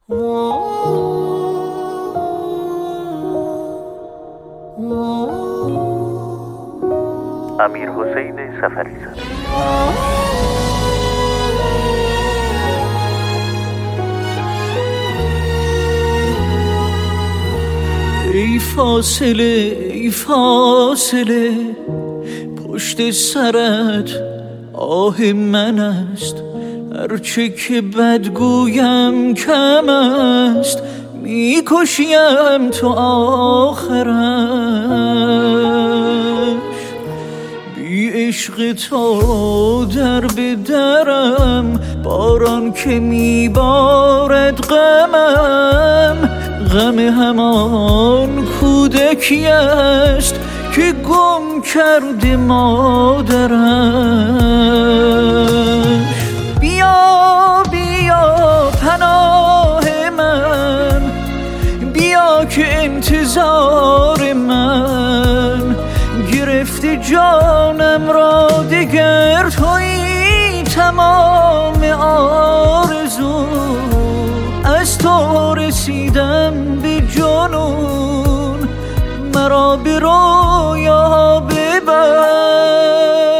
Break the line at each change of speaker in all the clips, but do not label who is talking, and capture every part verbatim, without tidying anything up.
امیرحسین سفریزاده.
ای فاصله ای فاصله پشت سرت آه من است، هرچه که بدگویم کم است، میکشیم تو آخرش. بی عشق تو در به درم، باران که میبارد غمم، غم همان کودکی است که گم کرده مادرش. بیا بیا پناه من، بیا که انتظار من گرفته جانم را دگر، تویی تمام آرزو. از تو رسیدم به جنون، مرا به رویا ببر.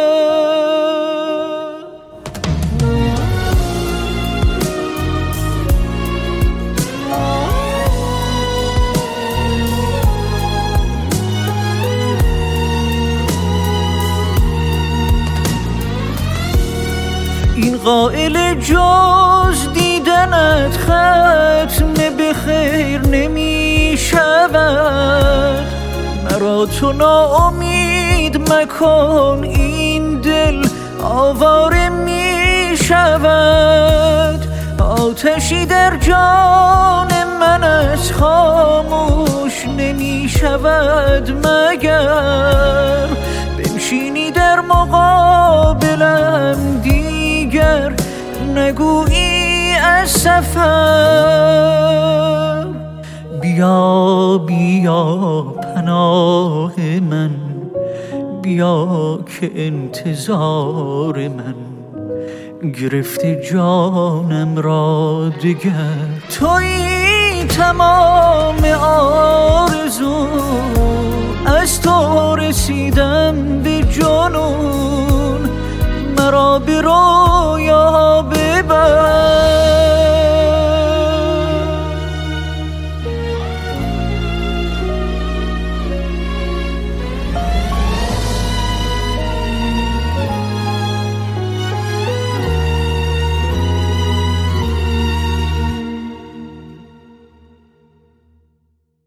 این قائل جز دیدنت ختم به خیر نمی شود، مرا تو ناامید مکن، این دل آواره می شود. آتشی در جان من از خاموش نمی شود مگر بنشینی در مقابلم دیگر نگویی از سفر. بیا بیا پناه من، بیا که انتظار من گرفته جانم را دگر، تویی تمام آرزو. از تو رسیدم به جنون، مرا به رویا